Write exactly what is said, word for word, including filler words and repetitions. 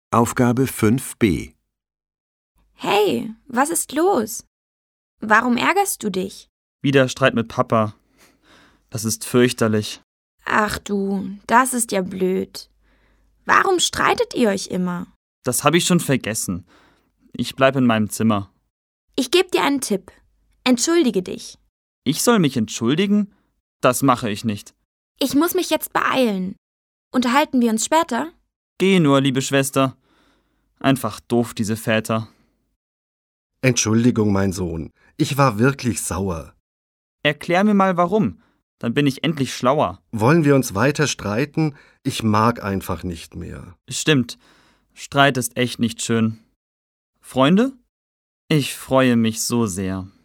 Aufgabe fünf b. Hey, was ist los? Warum ärgerst du dich? Wieder Streit mit Papa. Das ist fürchterlich. Ach du, das ist ja blöd. Warum streitet ihr euch immer? Das habe ich schon vergessen. Ich bleibe in meinem Zimmer. Ich gebe dir einen Tipp. Entschuldige dich. Ich soll mich entschuldigen? Das mache ich nicht. Ich muss mich jetzt beeilen. Unterhalten wir uns später? Geh nur, liebe Schwester. Einfach doof, diese Väter. Entschuldigung, mein Sohn. Ich war wirklich sauer. Erklär mir mal warum. Dann bin ich endlich schlauer. Wollen wir uns weiter streiten? Ich mag einfach nicht mehr. Stimmt. Streit ist echt nicht schön. Freunde? Ich freue mich so sehr.